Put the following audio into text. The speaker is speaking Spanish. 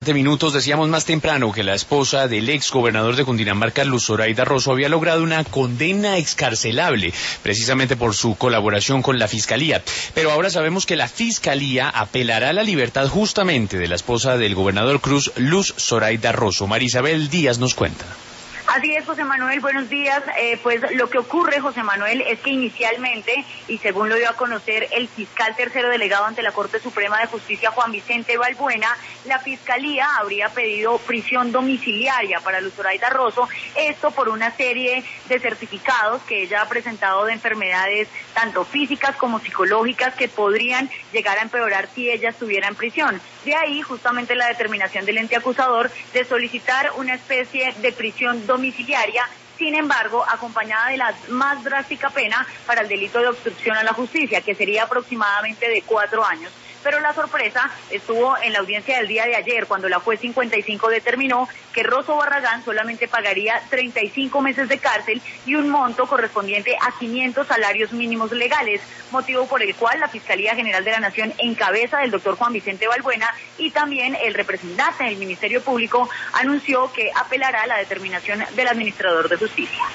Minutos decíamos más temprano que la esposa del ex gobernador de Cundinamarca, Luz Zoraida Rosso, había logrado una condena excarcelable, precisamente por su colaboración con la Fiscalía. Pero ahora sabemos que la Fiscalía apelará a la libertad justamente de la esposa del gobernador Cruz, Luz Zoraida Rosso. María Isabel Díaz nos cuenta. Así es, José Manuel, buenos días. Pues lo que ocurre, José Manuel, es que inicialmente, y según lo dio a conocer el fiscal tercero delegado ante la Corte Suprema de Justicia, Juan Vicente Balbuena, la Fiscalía habría pedido prisión domiciliaria para Luz Zoraida Rosso, esto por una serie de certificados que ella ha presentado de enfermedades tanto físicas como psicológicas que podrían llegar a empeorar si ella estuviera en prisión. De ahí justamente la determinación del ente acusador de solicitar una especie de prisión domiciliaria, sin embargo, acompañada de la más drástica pena para el delito de obstrucción a la justicia, que sería aproximadamente de 4 años. Pero la sorpresa estuvo en la audiencia del día de ayer, cuando la juez 55 determinó que Rosso Barragán solamente pagaría 35 meses de cárcel y un monto correspondiente a 500 salarios mínimos legales, motivo por el cual la Fiscalía General de la Nación, en cabeza del doctor Juan Vicente Balbuena, y también el representante del Ministerio Público, anunció que apelará a la determinación del administrador de justicia.